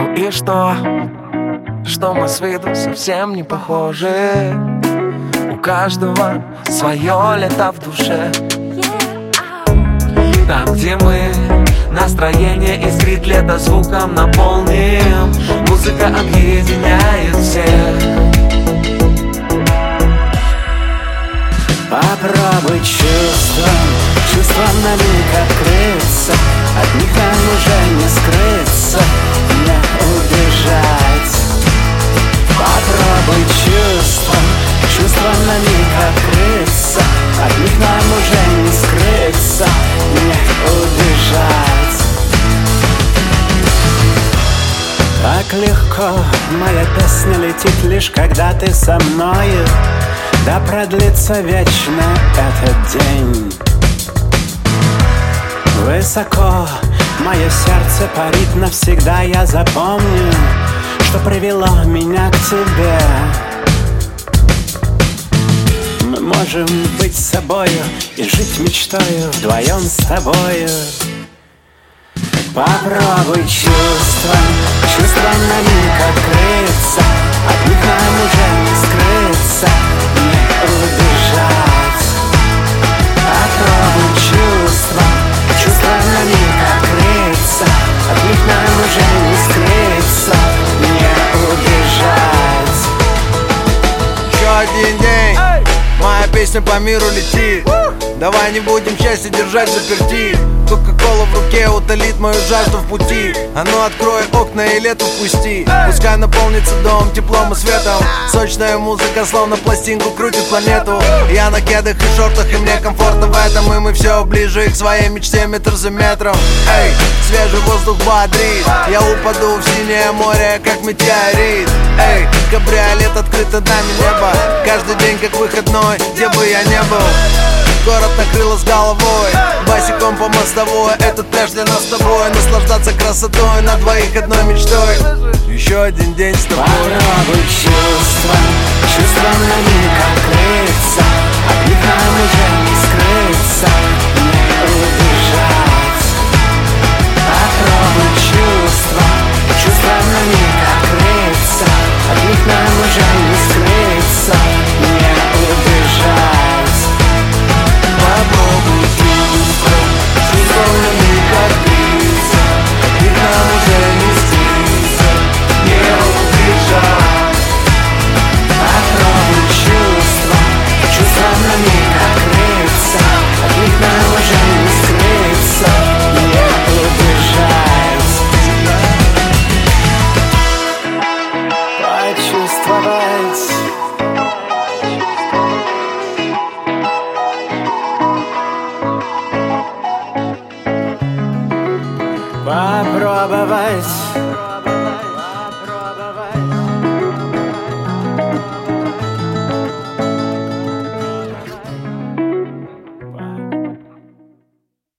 Ну и что мы с виду совсем не похожи. У каждого свое лето в душе. Там, где мы, настроение искрит, лето звуком наполним. Музыка объединяет всех. Попробуй чувством на миг открыться. От них нам уже не скрыться, не убежать. Попробуй чувством на миг открыться. От них нам уже не скрыться, не убежать. Так легко моя песня летит, лишь когда ты со мною. Да продлится вечно этот день. Высоко мое сердце парит, навсегда я запомню, что привело меня к тебе. Мы можем быть собою и жить мечтою вдвоем с тобою. Попробуй чувством на миг открыться. От них нам уже не скрыться, не убежать. Попробуй чувством на миг открыться. От них нам уже не скрыться, не убежать. Еще один день, моя песня по миру летит. Давай не будем счастье держать заперти. Кока-кола в руке утолит мою жажду в пути. А ну открой окна и лето впусти. Пускай наполнится дом теплом и светом. Сочная музыка словно пластинку крутит планету. Я на кедах и шортах, и мне комфортно в этом. И мы все ближе к своей мечте метр за метром. Эй, свежий воздух бодрит. Я упаду в синее море, как метеорит. Эй, кабриолет, открыто нами небо. Каждый день как выходной, где бы я не был. Город накрыло с головой, босиком по мостовой. Этот пляж для нас с тобой. Наслаждаться красотой на двоих одной мечтой. Еще один день с тобой. Попробуй чувством на миг открыться. От них нам уже не скрыться, не убежать. Попробуй чувством на миг открыться. От них нам уже не скрыться, не убежать. Попробуй чувством на миг открыться. От них нам уже не скрыться, не убежать. Попробуй чувством на миг открыться. От них нам уже не скрыться, не убежать. Почувствовать. Попробовать.